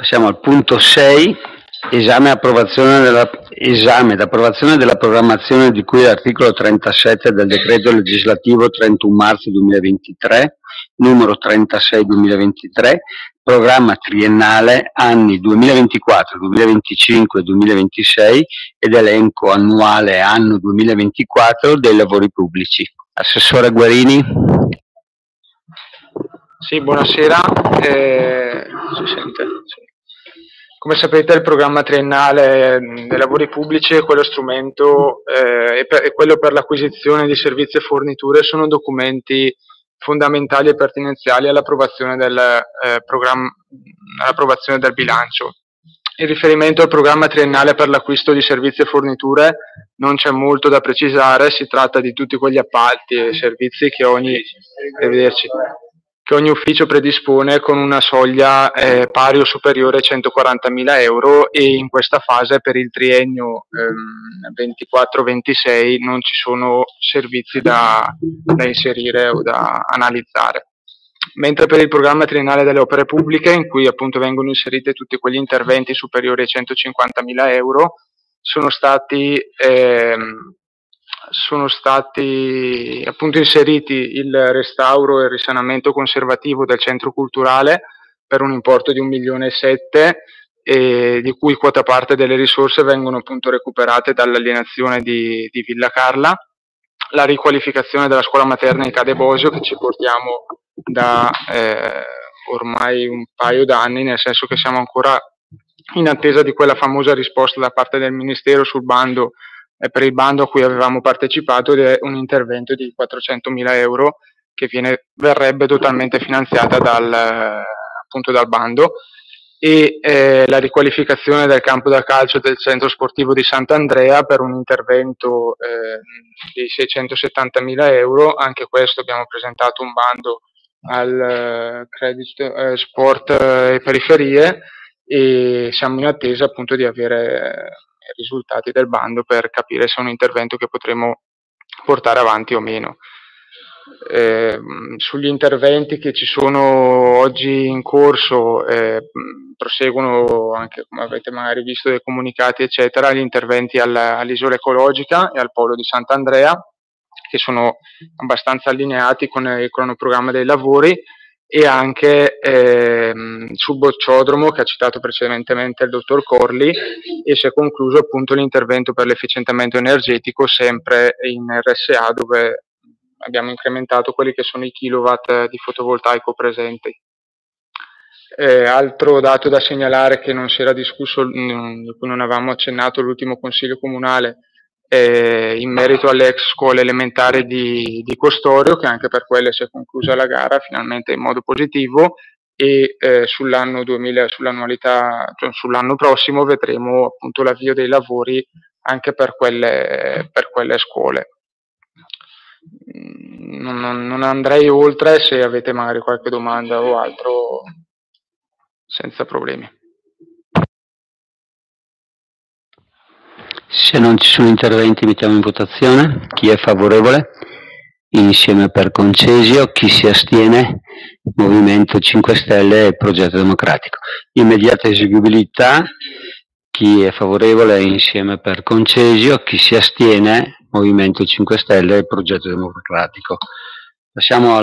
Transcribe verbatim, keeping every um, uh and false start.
Passiamo al punto sei, esame, approvazione della, esame ed approvazione della programmazione di cui all'articolo trentasette del decreto legislativo trentuno marzo duemilaventitré, numero trentasei duemilaventitré, programma triennale anni duemilaventiquattro, duemilaventicinque e duemilaventisei ed elenco annuale anno duemilaventiquattro dei lavori pubblici. Assessore Guerini. Sì, buonasera. Eh, si sente? Sì. Come sapete, il programma triennale dei lavori pubblici e quello strumento eh, e, per, e quello per l'acquisizione di servizi e forniture sono documenti fondamentali e pertinenziali all'approvazione del eh, programma, all'approvazione del bilancio. In riferimento al programma triennale per l'acquisto di servizi e forniture non c'è molto da precisare, si tratta di tutti quegli appalti e servizi che ogni, arrivederci, che ogni ufficio predispone con una soglia eh, pari o superiore ai centoquarantamila euro, e in questa fase per il triennio ehm, ventiquattro ventisei non ci sono servizi da, da inserire o da analizzare. Mentre per il programma triennale delle opere pubbliche, in cui appunto vengono inseriti tutti quegli interventi superiori ai centocinquantamila euro, sono stati ehm, sono stati appunto inseriti il restauro e il risanamento conservativo del centro culturale per un importo di un milione e sette, e di cui quota parte delle risorse vengono appunto recuperate dall'alienazione di, di Villa Carla, la riqualificazione della scuola materna in Cade Bosio, che ci portiamo da eh, ormai un paio d'anni, nel senso che siamo ancora in attesa di quella famosa risposta da parte del Ministero sul bando, eh, per il bando a cui avevamo partecipato, ed è un intervento di quattrocentomila euro che viene, verrebbe totalmente finanziata dal, eh, appunto dal bando, e eh, la riqualificazione del campo da calcio del centro sportivo di Sant'Andrea per un intervento eh, di seicentosettantamila euro. Anche questo abbiamo presentato un bando al eh, Credit eh, Sport eh, e Periferie, e siamo in attesa appunto di avere i risultati del bando per capire se è un intervento che potremo portare avanti o meno. Eh, sugli interventi che ci sono oggi in corso, eh, proseguono anche, come avete magari visto dai comunicati eccetera, gli interventi alla, all'isola ecologica e al polo di Sant'Andrea, che sono abbastanza allineati con il cronoprogramma dei lavori, e anche ehm, sul bocciodromo che ha citato precedentemente il dottor Corli, e si è concluso appunto l'intervento per l'efficientamento energetico sempre in R S A, dove abbiamo incrementato quelli che sono i kilowatt di fotovoltaico presenti. Eh, altro dato da segnalare che non si era discusso, di cui non avevamo accennato l'ultimo consiglio comunale, eh, in merito alle ex scuole elementari di, di Costorio, che anche per quelle si è conclusa la gara finalmente in modo positivo, e eh, sull'anno duemila, sull'annualità, cioè sull'anno prossimo vedremo appunto l'avvio dei lavori anche per quelle, per quelle scuole. Non, non, non andrei oltre, se avete magari qualche domanda o altro, senza problemi. Se non ci sono interventi mettiamo in votazione. Chi è favorevole? Insieme per Concesio. Chi si astiene? Movimento cinque Stelle e Progetto Democratico. Immediata eseguibilità. Chi è favorevole? Insieme per Concesio. Chi si astiene? Movimento cinque Stelle e Progetto Democratico. Passiamo